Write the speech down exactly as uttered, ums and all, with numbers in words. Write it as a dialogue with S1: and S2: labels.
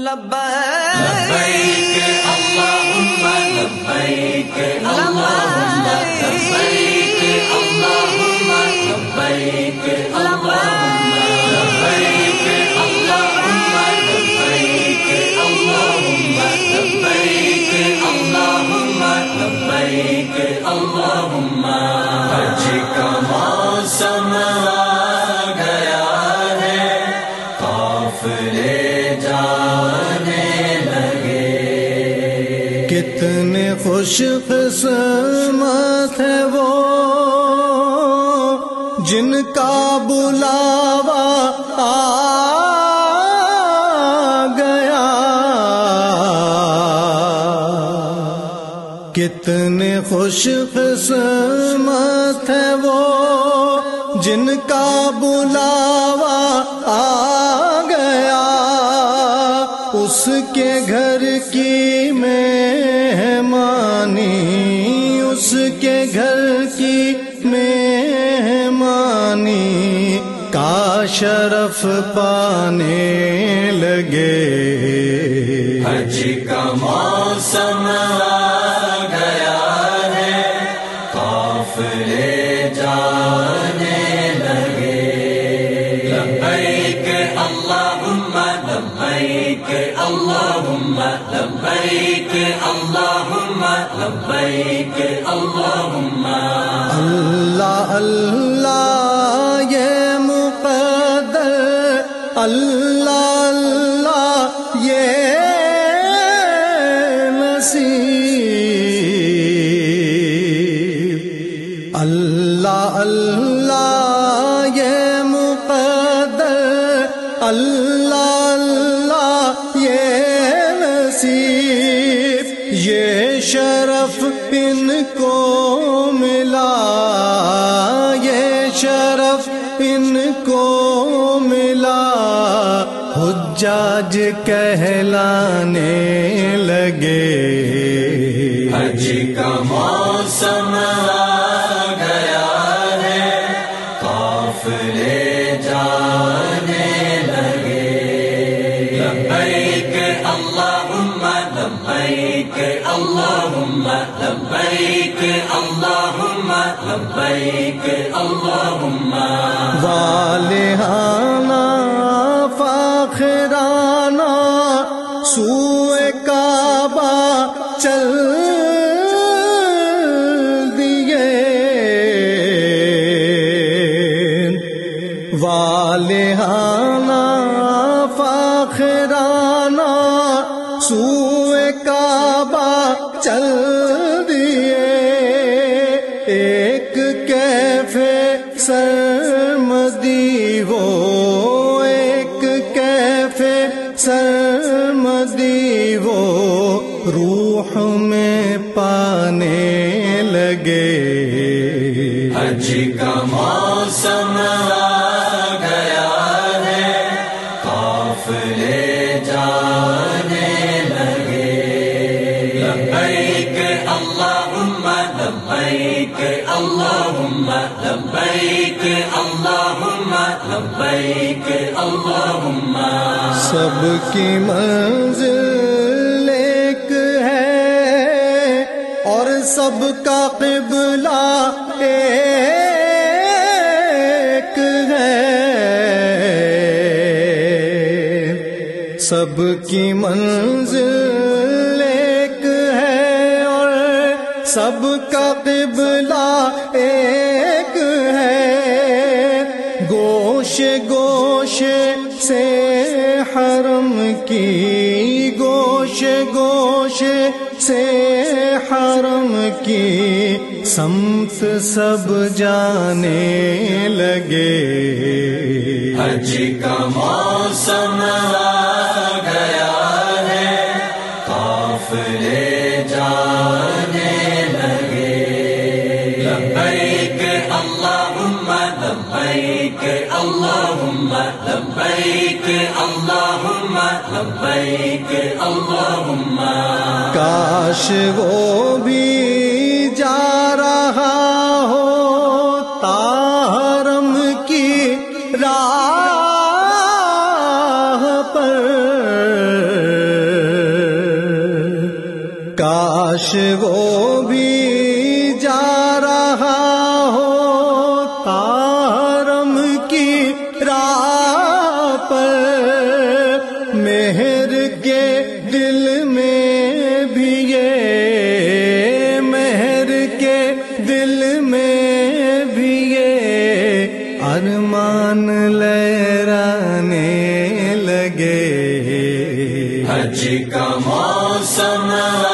S1: لبیک اللہم لبیک اللہم لبیک اللہم لبیک اللہم لبیک اللہم لبیک اللہم لبیک اللہم لبیک اللہم حج کا موسم آ گیا ہے، قافلے جانے لگے،
S2: کتنے خوش قسمت ہے وہ جن کا بلاوا آ گیا، کتنے خوش قسمت ہے وہ جن کا بلاوا آ گیا، اس کے گھر کی مہمانی، اس کے گھر کی مہمانی کا شرف پانے لگے،
S1: حج کا موسم آ گیا ہے، قافلے جانے لگے، لبیک اللہم لبیک اللہم لبیک اللہم لبیک اللہم
S2: اللہ اللہ یہ مقدر، اللہ اللہ یہ نصیب، اللہ اللہ یہ مقدر، اللہ اللہ یہ نصیب، یہ شرف ان کو ملا، یہ شرف ان کو ملا، حجاج کہلانے لگے،
S1: حج کا موسم آ گیا ہے، قافلے جانے لگے، لبیک اللہم لبیک اللہم لبیک اللہم لبیک اللہم
S2: والہانہ فاخرانہ سوئے کعبہ چل دیے، والہانہ فاخرانہ سوئے کعبہ چل دیے، ایک کیف سرمدی وہ، ایک کیف سرمدی وہ روح میں پانے لگے،
S1: حج کا موسم آ گیا ہے، قافلے جانے لگے، لبیک اللہم لبیک اللہم لبیک اللہم لبیک اللہم
S2: سب کی منزل ایک ہے اور سب کا قبلہ ایک ہے، سب کی منزل ایک ہے اور سب کا قبلہ ایک ہے، گوشے گوشے سے حرم کی، گوشے گوشے سے حرم کی سمت سب جانے لگے،
S1: حج کا موسم آ گیا ہے، قافلے جانے لگے، لبیک اللہم لبیک اللہم لبیک اللہم لبیک اللہم
S2: کاش وہ بھی جا رہا ہو حرم کی راہ پر، کاش وہ بھی جا رہا ہو تارم کی راہ پر، مہر کے دل میں بھی یہ، مہر کے دل میں بھی یہ ارمان لہرانے لگے۔
S1: حج کا موسم